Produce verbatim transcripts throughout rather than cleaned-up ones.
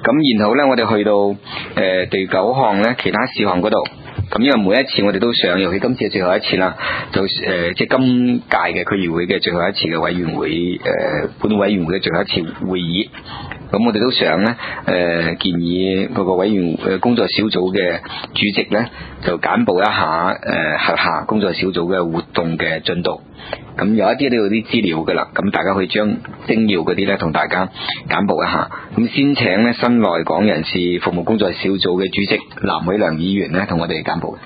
咁然後咧，我哋去到誒、呃、第九項咧，其他事項嗰度。咁因為每一次我哋都想，尤其今次係最後一次啦，就誒、呃、即係今屆嘅區議會嘅最後一次嘅委員會誒、呃、本委員會嘅最後一次會議。咁我哋都想咧，誒、呃、建議嗰個委員誒工作小組嘅主席咧，就簡報一下誒轄下工作小組嘅活動嘅進度。咁有一啲都有啲資料噶啦，咁大家可以將精要嗰啲咧同大家簡報一下。咁先請咧新來港人士服務工作小組嘅主席藍偉良議員咧同我哋簡報。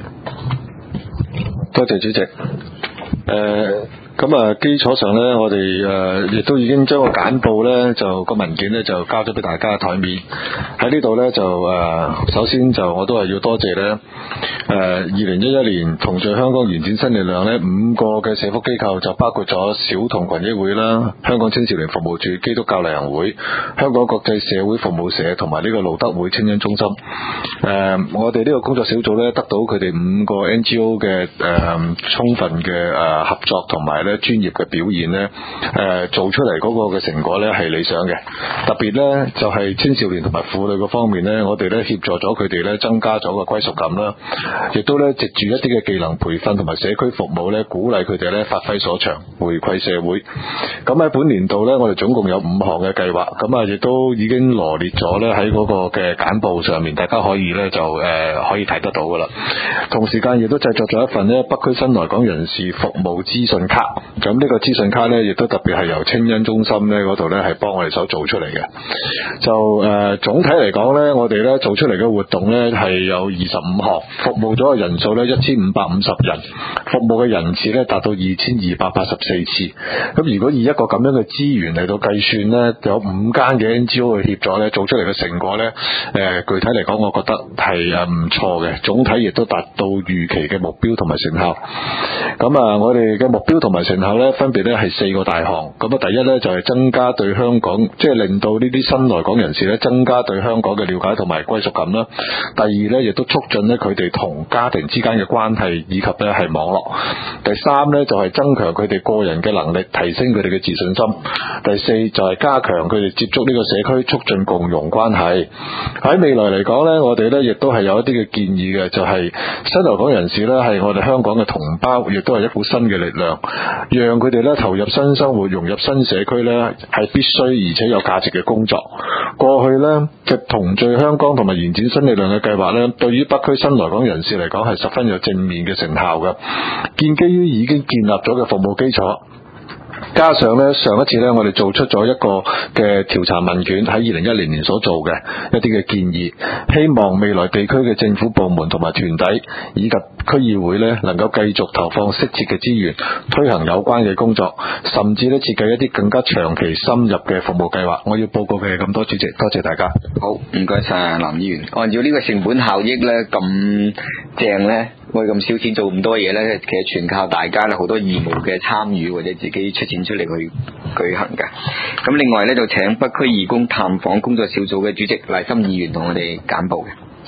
多謝主席。誒、呃。咁啊，基礎上咧，我哋誒亦都已經將個簡報咧，就個文件咧就交咗俾大家台面。喺呢度咧就誒、呃，首先就我都係要多謝咧誒，二零一一年同聚香港延展新力量咧五個嘅社福機構，就包括咗小童群益會啦、香港青少年服務處、基督教勵行會、香港國際社會服務社同埋呢個路德會青年中心。誒、呃，我哋呢個工作小組咧得到佢哋五個 N G O 嘅誒、呃、充分嘅誒、呃、合作同埋咧專業嘅表現咧，誒、呃、做出嚟嗰個嘅成果咧係理想嘅。特別咧就係、是、青少年同埋婦女嗰方面咧，我哋咧協助咗佢哋咧增加咗個歸屬感啦，亦都咧藉住一啲嘅技能培訓同埋社區服務咧，鼓勵佢哋咧發揮所長，回饋社會。咁喺本年度咧，我哋總共有五項嘅計劃，咁啊亦都已經羅列咗咧喺嗰個嘅簡報上面，大家可以咧就誒、呃、可以睇得到噶啦。同時間亦都製作咗一份咧北區新來港人士服務資訊卡。咁呢個資訊卡咧，亦都特別係由青恩中心咧嗰度咧係幫我哋手做出嚟嘅。就誒、呃、總體嚟講咧，我哋咧做出嚟嘅活動咧係有二十五項，服務咗嘅人數咧一千五百五十人，服務嘅人次咧達到二千二百八十四次。咁如果以一個咁樣嘅資源嚟到計算咧，有五間嘅 N G O 去協助咧，做出嚟嘅成果咧，誒、呃、具體嚟講，我覺得係誒唔錯嘅，總體亦都達到預期嘅目標同埋成效。咁啊，我哋嘅目標同埋成效咧，分別咧係四個大項。咁啊，第一咧就係增加對香港，即係令到呢啲新來港人士咧增加對香港嘅了解同埋歸屬感啦。第二咧，亦都促進咧佢哋同家庭之間嘅關係，以及咧係網絡。第三咧就係增強佢哋個人嘅能力，提升佢哋嘅自信心。第四就係加強佢哋接觸呢個社區，促進共融關係。喺未來嚟講咧，我哋咧亦都係有一啲嘅建議嘅，就係、是、新來港人士咧係我哋香港嘅同胞，亦都係一股新嘅力量。讓佢哋咧投入新生活，融入新社區咧，係必須而且有價值嘅工作。過去咧嘅同聚香港同埋延展新力量嘅計劃咧，對於北區新來港人士嚟講係十分有正面嘅成效嘅。建基於已經建立咗嘅服務基礎。加上咧，上一次咧，我哋做出咗一個嘅調查問卷，喺二零一零年所做嘅一啲嘅建議，希望未來地區嘅政府部門同埋團體以及區議會咧，能夠繼續投放適切嘅資源，推行有關嘅工作，甚至咧設計一啲更加長期深入嘅服務計劃。我要報告嘅係咁多，主席，多謝大家。 好，唔該晒藍議員。按照呢個成本效益咧咁正咧，我哋咁少錢做咁多嘢咧，其實全靠大家咧好多義務嘅參與或者自己出錢出嚟去舉行嘅。咁另外咧就請北區義工探訪工作小組嘅主席賴心議員同我哋簡報嘅。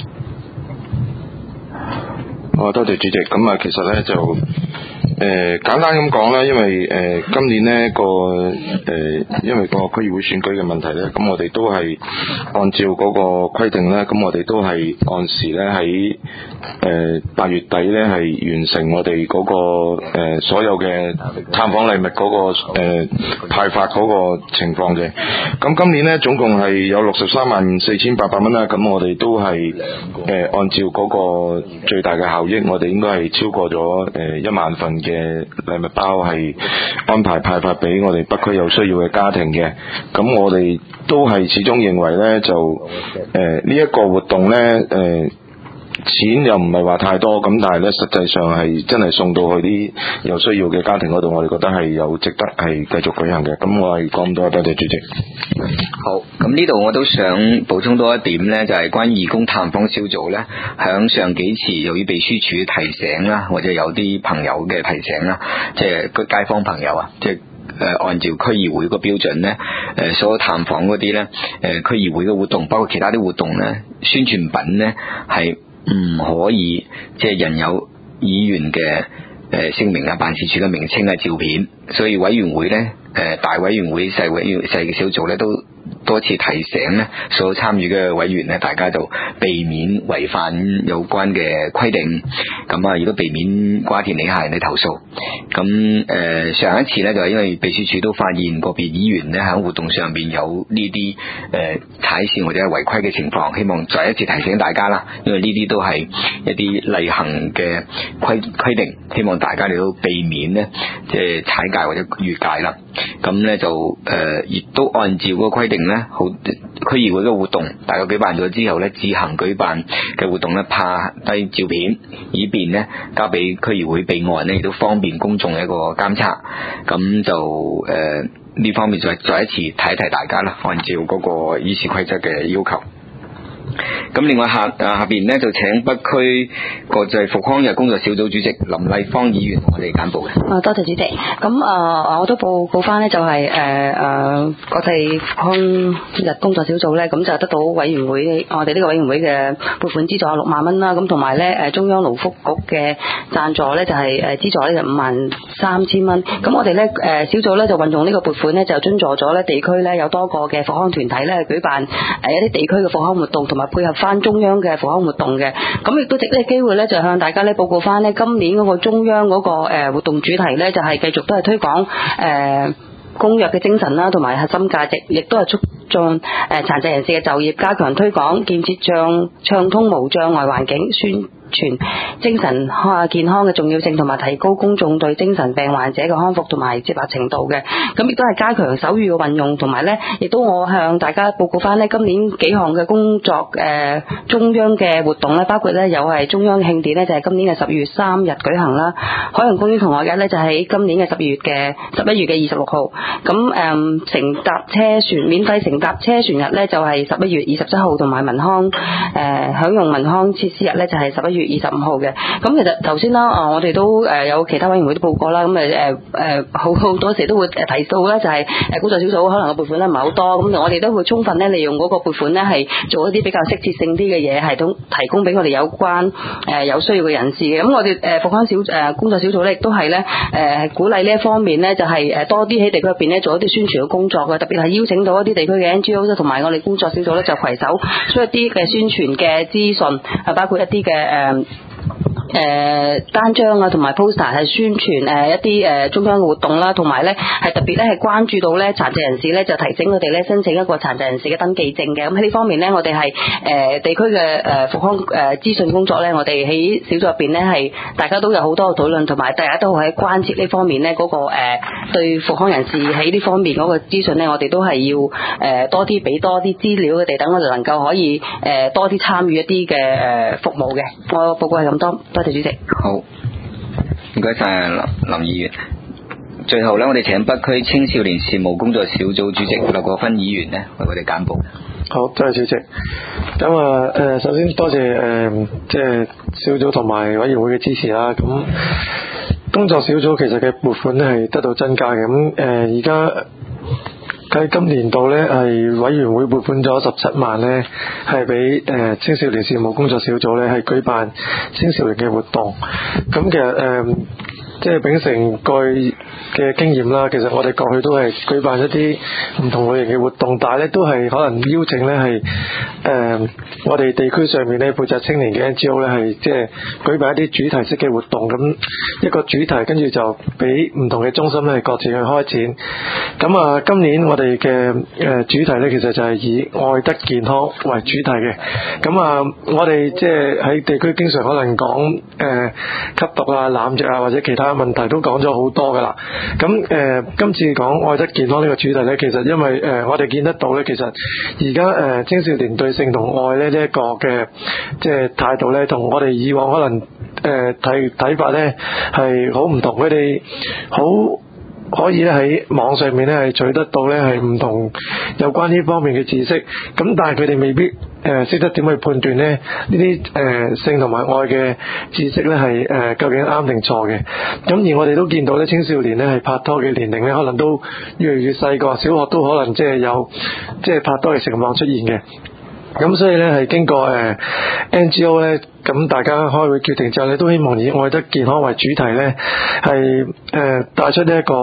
哦，多謝主席。咁啊，其實咧就誒、呃、簡單咁講啦，因為誒、呃、今年呢個誒、呃、因為個區議會選舉嘅問題咧，咁我哋都係按照嗰個規定咧，咁我哋都係按時咧喺誒八月底咧係完成我哋嗰、那個、呃、所有嘅探訪禮物嗰、那個、呃、派發嗰個情況嘅。咁今年咧總共係有六十三萬四千八百蚊啦，咁我哋都係誒、呃、按照嗰個最大嘅效益，我哋應該係超過咗誒一萬份嘅禮物包係安排派發俾我哋北區有需要嘅家庭嘅。咁我哋都係始終認為咧，就誒呢一個活動咧誒。呃錢又唔係話太多，咁但係咧實際上係真係送到去啲有需要嘅家庭嗰度，我哋覺得係有值得係繼續舉行嘅。咁我係講咁多，多謝主席。 好，咁呢度我都想補充多一點呢，就係、是、關於義工探訪小組呢，響上幾次由於秘書處提醒啦，或者有啲朋友嘅提醒啦，即係個街坊朋友啊，即係誒按照區議會個標準呢，誒所有探訪嗰啲呢，誒區議會嘅活動，包括其他啲活動呢，宣傳品呢係唔可以即係印有議員嘅誒姓名啊、辦事處嘅名稱啊、照片，所以委員會咧誒大委員會、細委員細嘅小組咧都多次提醒咧，所有參與嘅委員咧，大家就避免違反有關嘅規定，咁啊，亦都避免瓜田李下人哋投訴。咁誒、呃、上一次咧就係因為秘書處都發現個別議員咧喺活動上邊有呢啲誒踩線或者係違規嘅情況，希望再一次提醒大家啦，因為呢啲都係一啲例行嘅規規定，希望大家哋都避免咧即係踩界或者越界啦。咁咧就誒亦、呃、都按照個規定咧，好區議會嘅活動，大家舉辦咗之後咧，自行舉辦嘅活動咧，拍低照片，以便咧交俾區議會備案咧，亦都方便公眾嘅一個監察。咁就誒呢、呃、方面再再一次提一提大家啦，按照嗰個議事規則嘅要求。咁另外下啊下邊咧就請北區國際復康日工作小組主席林麗芳議員同我哋簡報嘅。 啊，多謝主席。咁啊、呃，我都報告翻咧，就係誒誒國際復康日工作小組咧，咁就得到委員會我哋呢個委員會嘅撥款資助六萬蚊啦。咁同埋咧誒中央勞福局嘅贊助咧就係誒資助咧就五萬三千蚊。咁我哋咧誒小組咧就運用呢個撥款咧就津助咗咧地區咧有多個嘅復康團體咧舉辦誒一啲地區嘅復康活動，同埋配合翻中央嘅復康活動嘅。咁亦都藉呢個機會咧就向大家咧報告翻咧今年嗰個中央嗰個誒活動主題咧就係繼續都係推廣誒公約嘅精神啦，同埋核心價值，亦都係促進誒殘疾人士嘅就業，加強推廣建設暢暢通無障礙環境，宣傳精神健康嘅重要性，同埋提高公眾對精神病患者嘅康復同埋接納程度嘅。咁亦都係加強手語嘅運用，同埋咧亦都我向大家報告翻咧今年幾項嘅工作誒、呃、中央嘅活動咧，包括咧有係中央慶典咧就係今年嘅十月三日舉行啦，海洋公園同學日咧就喺今年嘅十月嘅十一月嘅二十六號，咁誒、嗯、乘搭車船免費乘搭車船日咧就係十一月二十七號，同埋民康誒、呃、享用民康設施日咧就係十一月二十五號嘅。咁其實頭先啦，啊我哋都誒有其他委員會都報過啦，咁誒誒誒好好多時都會提到咧，就係誒工作小組可能個撥款咧唔係好多，咁我哋都會充分咧利用嗰個撥款咧係做一啲比較適切性啲嘅嘢，係都提供俾我哋有關誒有需要嘅人士嘅。咁我哋誒復康小誒工作小組咧亦都係咧誒鼓勵呢一方面咧，就係誒多啲喺地區入邊咧做一啲宣傳嘅工作嘅，特別係邀請到一啲地區嘅 N G O 同埋我哋工作小組咧就攜手出一啲嘅宣傳嘅資訊，係包括一啲嘅誒誒、呃、單張啊，同埋 poster 係宣傳誒、呃、一啲誒、呃、中央嘅活動啦，同埋咧係特別咧係關注到咧殘疾人士咧，就提醒佢哋咧申請一個殘疾人士嘅登記證嘅。咁喺呢方面咧，我哋係誒地區嘅誒復康誒資訊工作咧，我哋喺小組入邊咧係大家都有好多嘅討論，同埋大家都喺關切呢方面咧嗰、那個誒、呃、對復康人士喺呢方面嗰個資訊咧，我哋都係要誒、呃、多啲俾多啲資料佢哋，等我哋能夠可以誒、呃、多啲參與一啲嘅誒服務嘅。我報告係咁多。多謝主席。 好，唔該晒林林議員。最後咧，我哋請北區青少年事務工作小組主席劉國勳議員咧為我哋簡報。 好，多謝主席。咁啊，誒，首先多謝誒，即係小組同埋委員會嘅支持啦。咁工作小組其實嘅撥款咧係得到增加嘅。咁誒，而家喺今年度咧係委員會撥款咗十七萬咧，係俾誒青少年事務工作小組咧係舉辦青少年嘅活動。咁其實誒、呃、即係秉承過去嘅經驗啦，其實我哋過去都係舉辦一啲唔同類型嘅活動，但係咧都係可能邀請咧係誒我哋地區上面咧負責青年嘅 N G O 咧係即係舉辦一啲主題式嘅活動，咁一個主題跟住就俾唔同嘅中心咧各自去開展。咁啊，今年我哋嘅誒主題咧其實就係以愛得健康為主題嘅。咁啊，我哋即係喺地區經常可能講誒、呃、吸毒啊、濫藥啊或者其他問題都講咗好多噶啦。咁誒、呃、今次講愛得健康呢個主題咧，其實因為誒、呃、我哋見得到咧，其實而家誒青少年對性同愛咧呢一個嘅即係態度咧，同我哋以往可能誒睇睇法咧係好唔同。佢哋好可以咧喺網上面咧係取得到咧係唔同有關呢方面嘅知識，咁但係佢哋未必誒識得點去判斷咧呢啲誒性同埋愛嘅知識咧係誒究竟啱定錯嘅。咁而我哋都見到咧青少年咧係拍拖嘅年齡咧可能都越嚟越細個，小學都可能即係有即係拍拖嘅情況出現嘅。咁所以咧係經過誒 N G O 咧，咁大家開會決定之後咧，都希望以愛得健康為主題咧，係誒帶出呢一個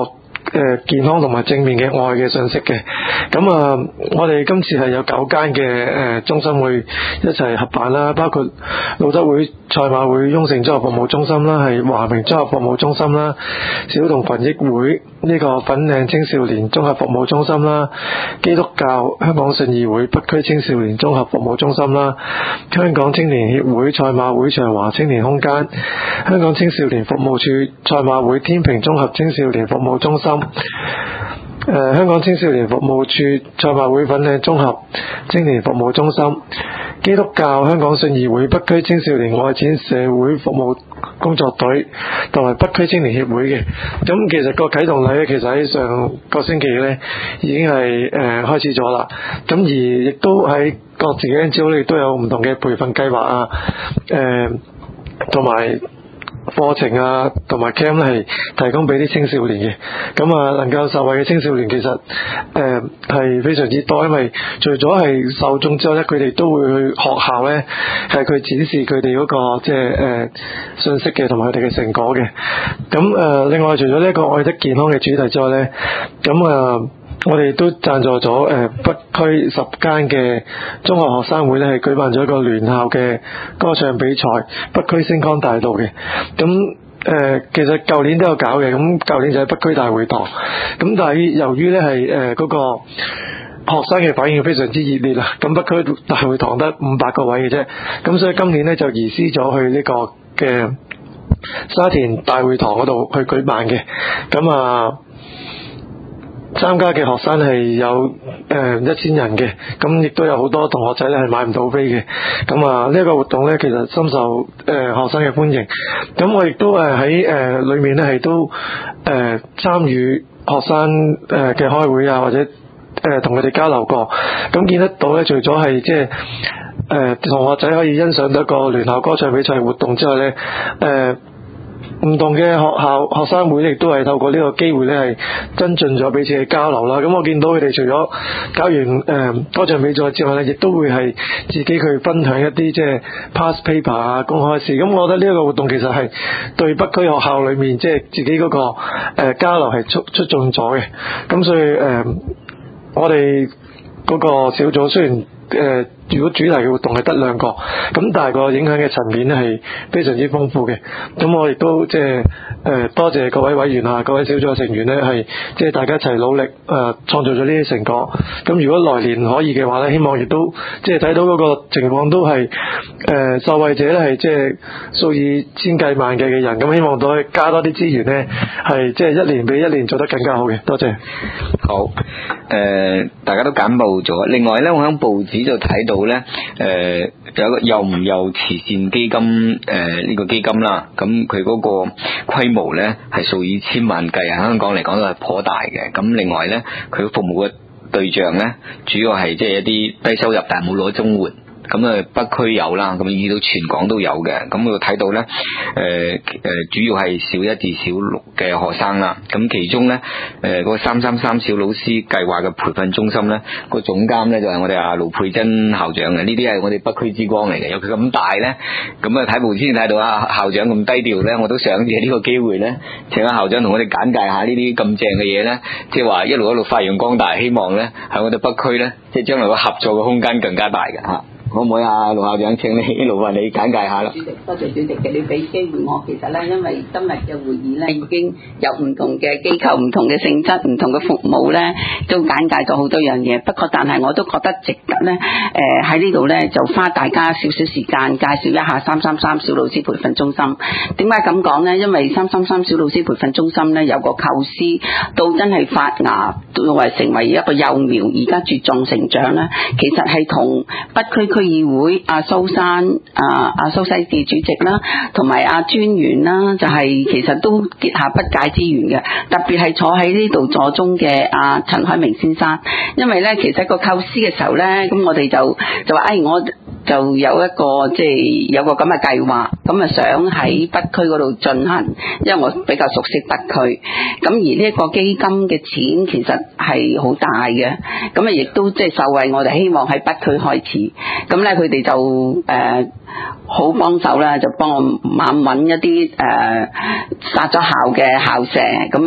誒健康同埋正面嘅愛嘅信息嘅。咁啊，我哋今次係有九間嘅誒中心會一齊合辦啦，包括路德會、賽馬會、雍盛綜合服務中心啦，係華明綜合服務中心啦，小童群益會呢個粉嶺青少年綜合服務中心啦，基督教香港信義會北區青少年綜合服務中心啦，香港青年協會賽馬會長華青年空間，香港青少年服務處賽馬會天平綜合青少年服務中心，誒、呃、香港青少年服務處賽馬會粉嶺綜合青年服務中心，基督教香港信義會北區青少年愛錢社會服務工作隊同埋北區青年協會嘅。咁其實個啟動禮咧，其實喺上個星期咧已經係誒、呃、開始咗啦。咁而亦都喺各自嘅 N G O 咧，亦都有唔同嘅培訓計劃啊，誒同埋課程啊，同埋 camp 咧係提供俾啲青少年嘅。咁啊，能夠受惠嘅青少年其實誒係、呃、非常之多，因為除咗係受眾之後咧，佢哋都會去學校咧係佢展示佢哋嗰個即係誒信息嘅，同埋佢哋嘅成果嘅。咁誒、呃、另外除咗呢一個愛的健康嘅主題之外咧，咁啊、呃、我哋都贊助咗誒、呃、北區十間嘅中學學生會咧，係舉辦咗一個聯校嘅歌唱比賽，北區星光大道嘅。咁誒、呃，其實舊年都有搞嘅，咁舊年就喺北區大會堂。咁但係由於咧係誒嗰個學生嘅反應非常之熱烈啦，咁北區大會堂得五百個位嘅啫，咁所以今年咧就移師咗去呢個嘅沙田大會堂嗰度去舉辦嘅。咁啊，參加嘅學生係有誒一千人嘅，咁亦都有好多同學仔咧係買唔到飛嘅。咁啊呢一個活動咧，其實深受誒、呃、學生嘅歡迎。咁我亦都誒喺誒裏面咧係都誒參與學生誒嘅開會啊，或者誒同佢哋交流過。咁見得到咧，除咗係即係誒同學仔可以欣賞到一個聯校歌唱比賽活動之外咧，誒、呃。唔同嘅學校學生會亦都係透過呢個機會咧，係增進咗彼此嘅交流啦。咁我見到佢哋除咗搞完誒、呃、歌唱比賽之外咧，亦都會係自己去分享一啲即係 past paper 啊、公開試。咁我覺得呢一個活動其實係對北區學校裏面即係自己嗰、那個誒、呃、交流係促促進咗嘅。咁所以誒、呃，我哋嗰個小組雖然誒、呃如果主題嘅活動係得兩個，咁但係個影響嘅層面咧係非常之豐富嘅。咁我亦都即係誒多謝各位委員啊，各位小組成員咧，係即係大家一齊努力誒、呃、創造咗呢啲成果。咁如果來年可以嘅話咧，希望亦都即係睇到嗰個情況都係誒、呃、受惠者咧係即係數以千計萬計嘅人。咁希望都可以加多啲資源咧，係即係一年比一年做得更加好嘅。多謝。 好，誒、呃、大家都簡報咗。另外咧，我喺報紙就睇到。咧誒有一個幼唔幼慈善基金誒呢、呃這個基金啦，咁佢嗰個規模咧係數以千萬計，喺香港嚟講都係頗大嘅。咁另外咧，佢服務嘅對象咧主要係即係一啲低收入但係冇攞綜援。咁啊，北區有啦，咁以到全港都有嘅。咁我睇到咧，誒、呃、誒，主要係小一至小六嘅學生啦。咁其中咧，誒、呃、嗰個三三三小老師計劃嘅培訓中心咧，個總監咧就係我哋阿盧佩珍校長嘅。呢啲係我哋北區之光嚟嘅。有佢咁大咧，咁啊睇報先睇到啊校長咁低調咧，我都想借呢個機會咧，請阿校長同我哋簡介下呢啲咁正嘅嘢咧，即係話一路一路發揚光大，希望咧喺我哋北區咧，即係將來個合作嘅空間更加大嘅嚇。可唔可以啊，盧校長請你勞煩你簡介下啦。 主席，多謝主席嘅你俾機會我。其實咧，因為今日嘅會議咧已經有唔同嘅機構、唔同嘅性質、唔同嘅服務咧，都簡介咗好多樣嘢。不過，但係我都覺得值得咧，誒喺呢度咧就花大家少少時間介紹一下三三三小老師培訓中心。點解咁講咧？因為三三三小老師培訓中心咧有個構思，到真係發芽，到為成為一個幼苗，而家茁壯成長咧，其實係同北區區區議會阿蘇珊啊阿蘇西志主席啦，同埋阿專員啦，就係、是、其實都結下不解之緣嘅。特別係坐喺呢度座中嘅阿陳海明先生，因為咧其實個構思嘅時候咧，咁我哋就就話誒、哎、我就有一個即係、就是、有個咁嘅計劃，咁啊想喺北區嗰度進行，因為我比較熟悉北區，咁而呢一個基金嘅錢其實係好大嘅，咁啊亦都即係受惠我哋希望喺北區開始。咁咧，佢哋就誒好幫手啦，就幫我猛揾一啲誒殺咗校嘅校舍，咁啊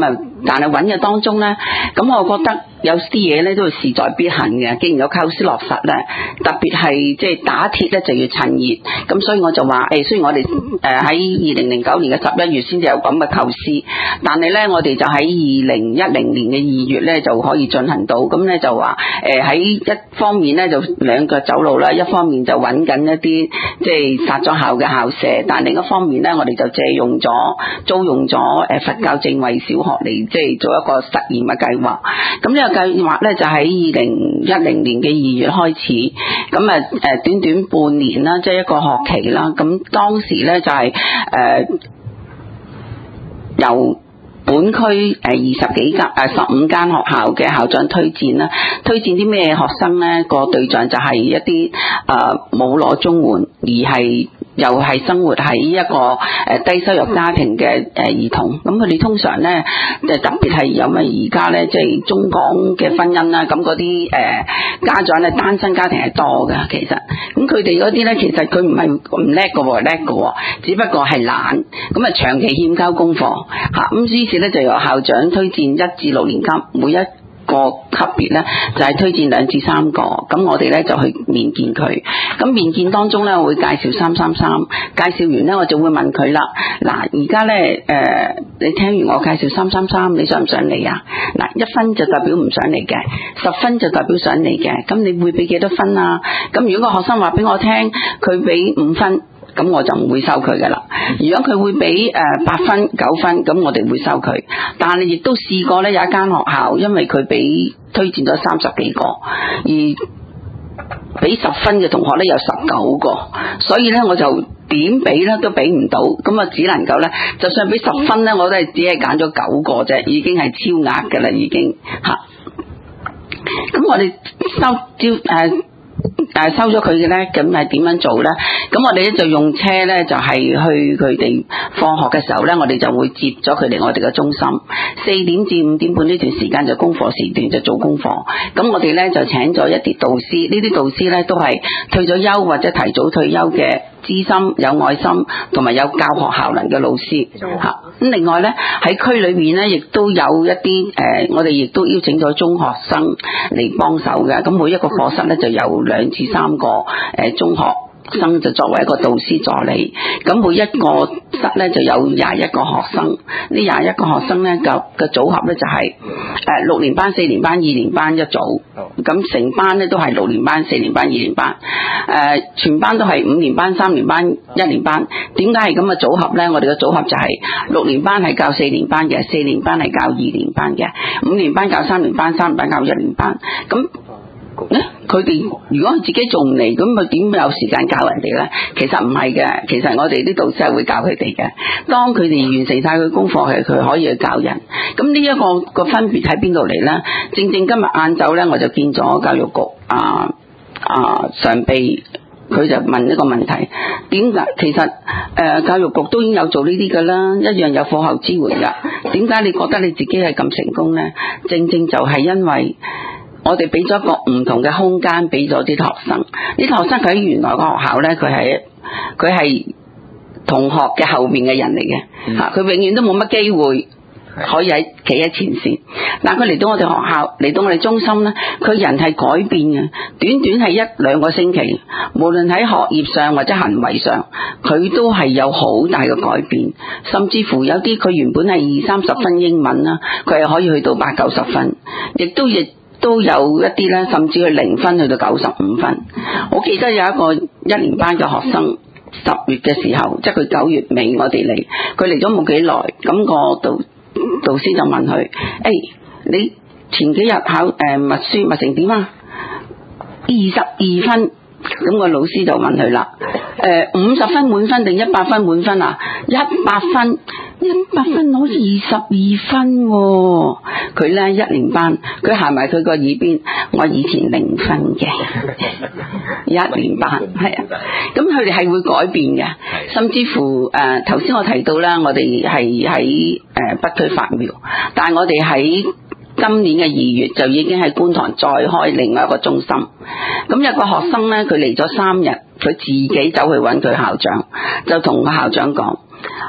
但係揾嘅當中咧，咁我覺得有啲嘢咧都要勢在必行嘅。既然有構思落實咧，特別係即係打鐵咧就要趁熱，咁所以我就話誒、欸，雖然我哋誒喺二零零九年嘅十一月先至有咁嘅構思，但係咧我哋就喺二零一零年嘅二月咧就可以進行到，咁咧就話誒喺一方面咧就兩腳走路啦，一方面就揾緊一啲即係殺咗校嘅校舍，但另一方面咧我哋就借用咗租用咗誒佛教正慧小學嚟即係做一個實驗嘅計劃。咁呢個計劃咧就喺二零一零年嘅二月開始，咁啊誒短短半年啦，即係一個學期啦。咁當時咧就係誒由本區誒二十幾間誒十五間學校嘅校長推薦啦，推薦啲咩學生咧？個對象就係一啲誒冇攞綜援而係又係生活喺一個誒低收入家庭嘅誒兒童，咁佢哋通常咧，誒特別係有咪而家咧，即係中港嘅婚姻啦，咁嗰啲誒家長咧單身家庭係多㗎，其實，咁佢哋嗰啲咧，其實佢唔係唔叻㗎喎，叻㗎喎，只不過係懶，咁啊長期欠交功課嚇，咁於是咧就由校長推薦一至六年級每一個級別咧就係推薦兩至三個，咁我哋咧就去面見佢。咁面見當中咧，我會介紹三三三，介紹完咧我就會問佢啦。嗱，而家咧誒，你聽完我介紹三三三，你想唔想嚟啊？嗱，一分就代表唔想嚟嘅，十分就代表想嚟嘅。咁你會俾幾多分啊？咁如果個學生話俾我聽，佢俾五分。咁我就唔會收佢噶啦。如果佢會俾誒八分九分，咁我哋會收佢。但係亦都試過咧，有一間學校，因為佢俾推薦咗三十幾個，而俾十分嘅同學咧有十九個，所以咧我就點俾咧都俾唔到，咁啊只能夠咧，就算俾十分咧，我都係只係揀咗九個啫，已經係超額噶啦，已經吓。咁我哋收招誒。呃誒收咗佢嘅咧，咁係點樣做咧？咁我哋咧就用車咧，就係去佢哋放學嘅時候咧，我哋就會接咗佢嚟我哋嘅中心。四點至五點半呢段時間就功課時段，就做功課。咁我哋咧就請咗一啲導師，呢啲導師咧都係退咗休或者提早退休嘅資深、有愛心同埋有教學效能嘅老師嚇。咁另外咧喺區裏面咧，亦都有一啲誒、呃，我哋亦都邀請咗中學生嚟幫手嘅。咁每一個課室咧就有兩至三個誒、呃、中學生就作為一個導師助理，咁每一個室咧就有廿一個學生，呢廿一個學生咧嘅嘅組合咧就係誒六年班、四年班、二年班一組，咁成班咧都係六年班、四年班、二年班，誒、呃、全班都係五年班、三年班、一年班。點解係咁嘅組合咧？我哋嘅組合就係六年班係教四年班嘅，四年班係教二年班嘅，五年班教三年班，三年班教一年班。咁咧，佢哋如果自己做唔嚟，咁佢點有時間教人哋咧？其實唔係嘅，其實我哋啲導師係會教佢哋嘅。當佢哋完成晒佢功課，係佢可以去教人。咁呢一個個分別喺邊度嚟咧？正正今日晏晝咧，我就見咗教育局啊啊常秘，佢就問一個問題：點解其實誒、呃、教育局都已經有做呢啲噶啦，一樣有課後支援噶。點解你覺得你自己係咁成功咧？正正就係因為我哋俾咗一個唔同嘅空間俾咗啲學生，呢啲學生佢喺原來個學校咧，佢係佢係同學嘅後面嘅人嚟嘅，吓、嗯，佢永遠都冇乜機會可以喺企喺前線。但佢嚟到我哋學校，嚟到我哋中心咧，佢人係改變嘅，短短係一兩個星期，無論喺學業上或者行為上，佢都係有好大嘅改變，甚至乎有啲佢原本係二三十分英文啦，佢係可以去到八九十分，亦都亦。都有一啲咧，甚至去零分去到九十五分。我記得有一個一年班嘅學生，十月嘅時候，即係佢九月尾我哋嚟，佢嚟咗冇幾耐，咁個導導師就問佢：誒、欸，你前幾日考誒默書默成點啊？二十二分。咁個老師就問佢啦：誒，五十分滿分定一百分滿分啊？一百分，一百分攞二十二分喎。佢咧一年班，佢行埋佢個耳邊，我以前零分嘅，一年班係啊。咁佢哋係會改變嘅，甚至乎誒頭先我提到啦，我哋係喺誒北區發苗，但係我哋喺今年嘅二月就已經喺觀塘再開另外一個中心。咁有個學生咧，佢嚟咗三日，佢自己走去揾佢校長，就同個校長講：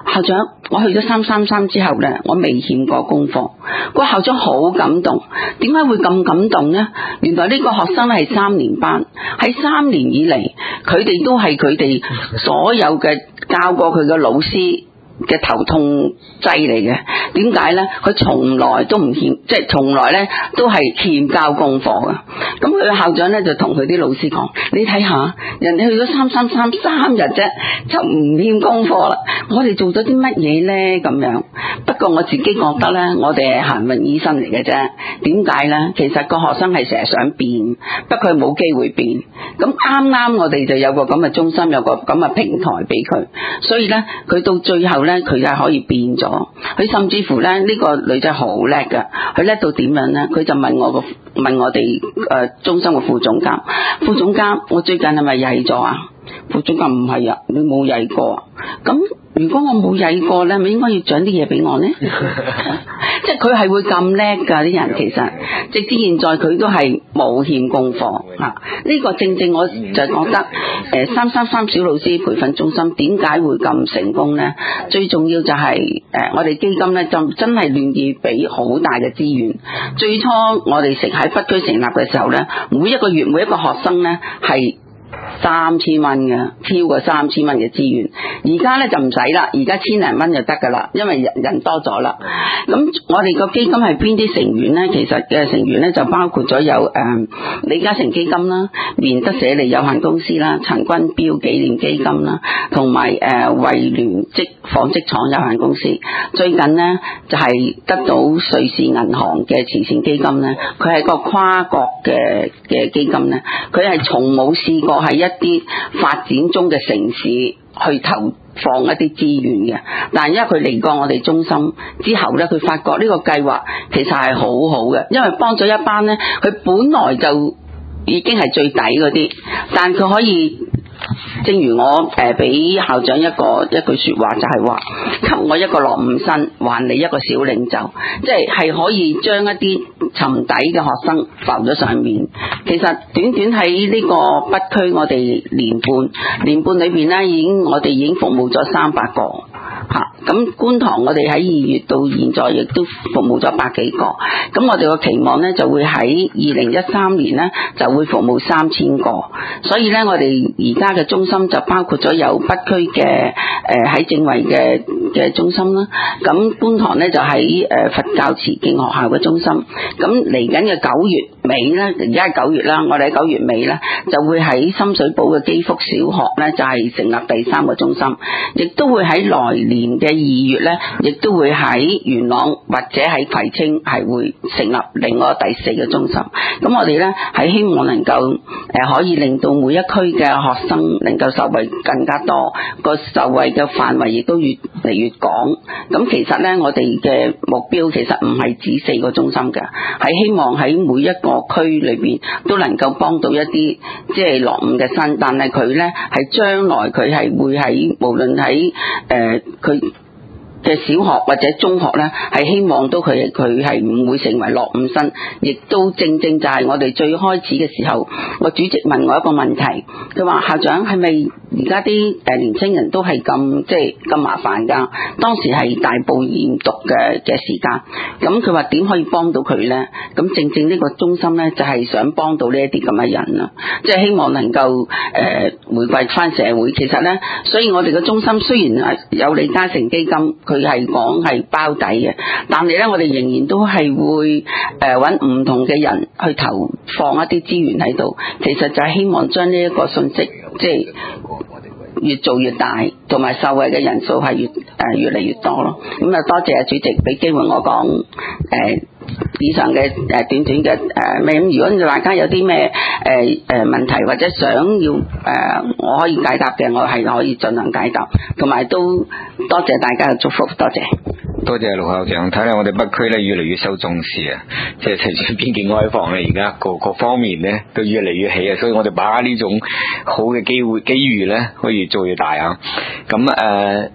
校長，我去咗三三三之後呢，我未欠過功課。個校長好感動，點解會咁感動呢？原來呢個學生係三年班，喺三年以嚟，佢哋都係佢哋所有嘅教過佢嘅老師嘅頭痛劑嚟嘅。點解呢？佢從來都唔欠，即係從來呢都係欠交功課嘅。咁佢嘅校長呢就同佢啲老師講：你睇下，人哋去咗三三三三日啫，就唔欠功課啦。我哋做咗啲乜嘢呢？咁樣。不過我自己覺得呢，我哋係行運醫生嚟嘅啫。點解呢？其實個學生係成日想變，不過佢冇機會變。咁啱啱我哋就有個咁嘅中心，有個咁嘅平台俾佢，所以呢，佢到最後呢，佢係可以變咗。佢甚至乎呢，呢、呢個女仔好叻噶，佢叻到點樣呢？佢就問我個問我哋誒、呃、中心嘅副總監，副總監，我最近係咪曳咗啊？副總監唔係啊，你冇曳過。咁如果我冇曳過呢，咪應該要獎啲嘢俾我呢？即係佢係會咁叻噶啲人，其實直至現在佢都係冇欠功課啊！呢、呢個正正我就覺得誒三三三小老師培訓中心點解會咁成功呢？最重要就係、是、誒、呃、我哋基金呢，就真係願意俾好大嘅資源。最初我哋食喺北區成立嘅時候呢，每一個月每一個學生呢係三千蚊嘅，超過三千蚊嘅資源。而家咧就唔使啦，而家千零蚊就得噶啦，因為人人多咗啦。咁我哋個基金係邊啲成員咧？其實嘅成員咧就包括咗有誒、呃、李嘉誠基金啦、棉德社利有限公司啦、陳君標紀念基金啦，同埋誒惠聯織紡織廠有限公司。最近呢，就係、是、得到瑞士銀行嘅慈善基金咧，佢係個跨國嘅嘅基金咧，佢係從冇試過係一啲發展中嘅城市去投放一啲資源嘅，但係因為佢嚟過我哋中心之後呢，佢發覺呢個計劃其實係好好嘅，因為幫咗一班呢，佢本來就已經係最底嗰啲，但佢可以。正如我誒俾、呃、校長一個一句說話，就係話給我一個落伍生，還你一個小領袖，即係係可以將一啲沉底嘅學生浮咗上面。其實短短喺呢個北區，我哋年半年半裏邊呢，已經我哋已經服務咗三百個吓。咁、啊、觀塘我哋喺二月到現在亦都服務咗百幾個。咁我哋個期望呢，就會喺二零一三年呢，就會服務三千個。所以呢，我哋而家嘅中心就包括咗有北區嘅誒喺正圍嘅嘅中心啦，咁觀塘呢，就喺誒佛教慈敬學校嘅中心，咁嚟緊嘅九月尾呢，而家係九月啦，我哋喺九月尾呢，就會喺深水埗嘅基福小學呢，就係成立第三個中心，亦都會喺來年嘅二月呢，亦都會喺元朗或者喺葵青係會成立另外第四個中心。咁我哋呢，係希望能夠誒可以令到每一區嘅學生能夠受惠更加多，個受惠嘅範圍亦都越嚟越廣。咁其實呢，我哋嘅目標其實唔係指四個中心嘅，係希望喺每一個區裏邊都能夠幫到一啲即係落伍嘅生，但係佢呢係將來佢係會喺無論喺誒佢嘅小學或者中學呢，係希望都佢佢係唔會成為落伍生，亦都正正就係我哋最開始嘅時候，我主席問我一個問題，佢話校長係咪而家啲誒年青人都係咁即係咁麻煩㗎？當時係大埔驗毒嘅嘅時間，咁佢話點可以幫到佢呢？咁正正呢個中心呢，就係想幫到呢一啲咁嘅人啦，即係希望能夠誒、呃、回饋翻社會。其實呢，所以我哋嘅中心雖然係有李嘉誠基金，佢係講係包底嘅，但係咧，我哋仍然都係會誒揾唔同嘅人去投放一啲資源喺度。其實就係希望將呢一個信息，即係越做越大，同埋受惠嘅人數係越誒、呃、越嚟越多咯。咁啊，多謝主席俾機會我講誒、呃、以上嘅誒短短嘅誒咩咁。如果大家有啲咩誒誒問題或者想要誒、呃、我可以解答嘅，我係可以盡量解答，同埋都多謝大家嘅祝福，多謝。 多謝盧校長，睇嚟我哋北區咧越嚟越受重視啊！即係隨住邊境開放咧，而家各各方面咧都越嚟越起啊！所以我哋把握呢種好嘅機會機遇咧，可以做越大啊！咁誒。呃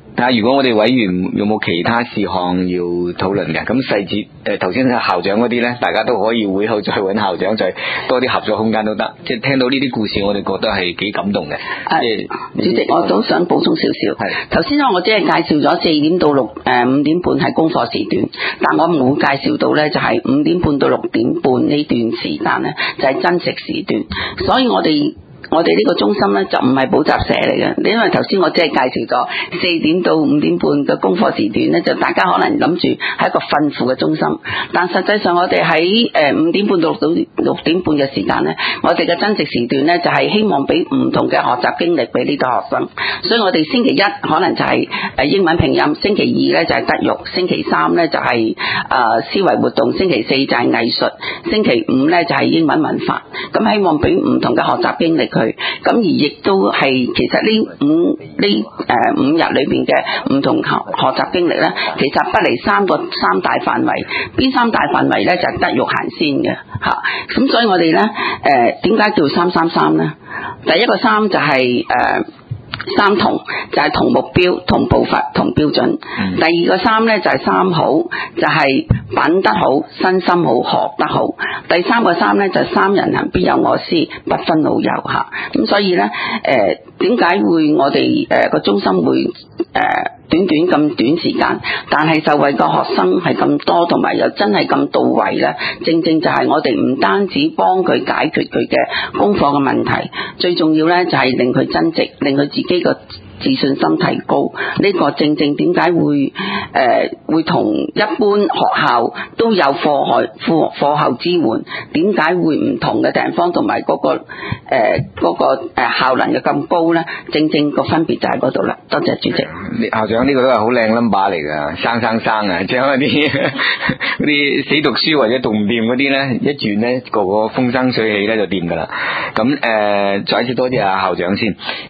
睇下如果我哋委員有冇其他事項要討論嘅，咁細節誒頭先校長嗰啲咧，大家都可以會後再揾校長，再多啲合作空間都得。即係聽到呢啲故事，我哋覺得係幾感動嘅。 誒，主席，我都想補充少少。 係頭先咧，我只係介紹咗四點到六誒五點半係功課時段，但我冇介紹到咧，就係五點半到六點半呢段時間咧，就係真食時段。所以我哋我哋呢個中心呢，就唔係補習社嚟嘅，因為頭先我只係介紹咗四點到五點半嘅功課時段呢，就大家可能諗住係一個訓輔嘅中心，但實際上我哋喺誒五點半到六到六點半嘅時間呢，我哋嘅增值時段呢，就係希望俾唔同嘅學習經歷俾呢啲學生，所以我哋星期一可能就係誒英文拼音，星期二呢就係德育，星期三呢就係誒思維活動，星期四就係藝術，星期五呢就係英文文法，咁希望俾唔同嘅學習經歷。佢咁而亦都係其實呢五呢誒五日裏邊嘅唔同學學習經歷咧，其實不離三個三大範圍，邊三大範圍咧就係德育行先嘅嚇。咁所以我哋咧誒點解叫三三三咧？第一個三就係、是、誒。呃三同就係、是、同目標、同步伐、同標準。嗯、第二個三呢，就係、是、三好，就係、是、品德好、身心好、學得好。第三個三呢，就係、是、三人行必有我師，不分老幼嚇。咁所以呢，誒點解會我哋誒個中心會誒、呃、短短咁短時間，但係受惠個學生係咁多，同埋又真係咁到位呢？正正就係我哋唔單止幫佢解決佢嘅功課嘅問題，最重要呢，就係令佢增值，令佢自己個自信心提高。呢、這個正正點解會誒、呃、會同一般學校都有課後課課後支援，點解會唔同嘅地方同埋嗰個誒、呃那個誒效能嘅咁高咧？正正個分別就喺嗰度啦。多謝主席。 校長呢個都係好靚 number 嚟噶，生生生啊！將嗰啲嗰啲死讀書或者讀唔掂嗰啲咧，一轉咧個個風生水起咧就掂噶啦。咁誒、呃，再一次多謝阿校長先。